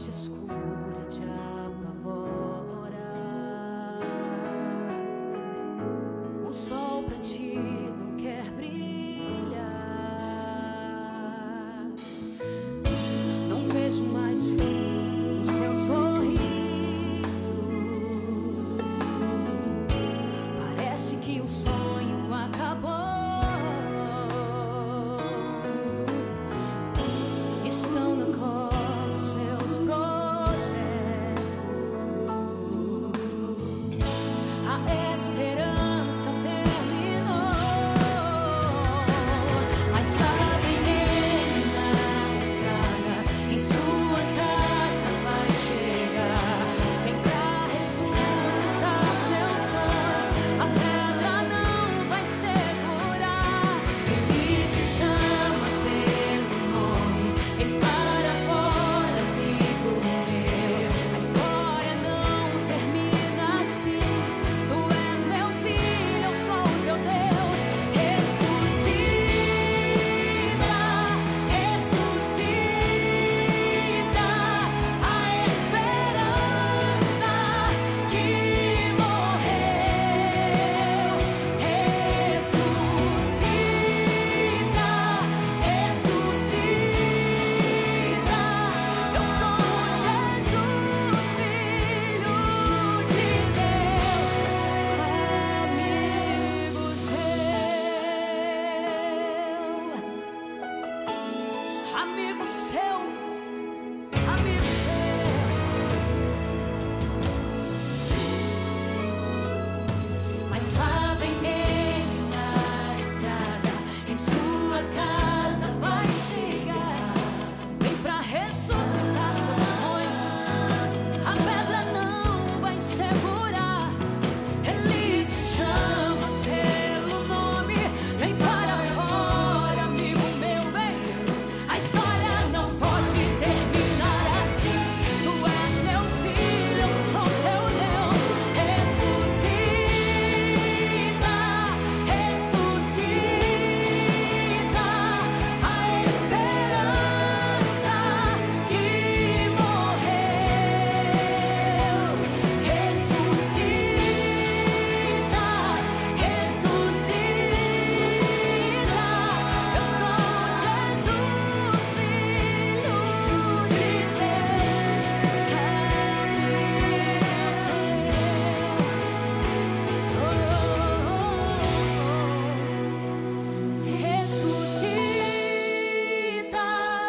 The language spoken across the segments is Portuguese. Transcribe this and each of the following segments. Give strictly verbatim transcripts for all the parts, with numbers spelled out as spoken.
noite escura te apavora. O sol pra ti não quer brilhar. Não vejo mais o seu sorriso. Parece que o sonho acabou. Estão no colo seus projetos. A esperança terminou. Mas lá vem ele na estrada, em sua casa vai chegar. Vem pra ressuscitar seus sonhos. A pedra não vai segurar. Ele te chama pelo nome. Vem para fora, amigo meu. A história não termina assim. Tu és meu filho, eu sou teu Deus. Ressuscita, ressuscita a esperança que morreu. Ressuscita, ressuscita. Eu sou Jesus, Filho de Deus, amigo seu, amigo seu, amigo seu. Mas lá vem ele na estrada, em sua casa vai chegar. Vem pra ressuscitar seus sonhos. A pedra não vai segurar. Ele te chama pelo nome. Vem para fora, amigo meu, vem. A história não pode terminar assim. Tu és meu filho, eu sou teu Deus. Ressuscita, ressuscita a esperança que morreu. Ressuscita, ressuscita. Eu sou Jesus, Filho de Deus. Ressuscita,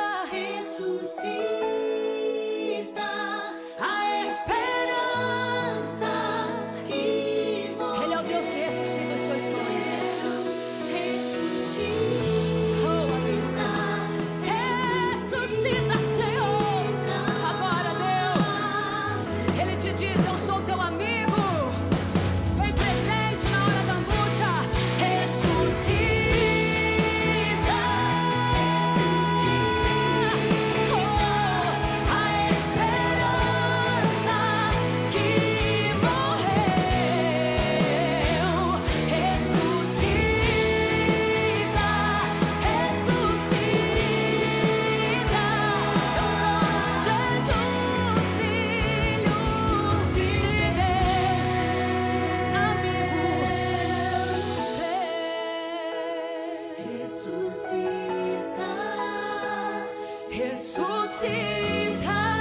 ressuscita a esperança que morreu. Ele é o Deus que ressuscita os seus sonhos. Ressuscita, oh, amigo. Ressuscita, Senhor. Agora, Deus, Ele te diz: eu sou teu amigo. Vem presente na hora da angústia. Ressuscita, ressuscita, oh, a esperança que morreu. Ressuscita, ressuscita. Eu sou Jesus, Filho de Deus, amigo seu. Ressuscita, ressuscita.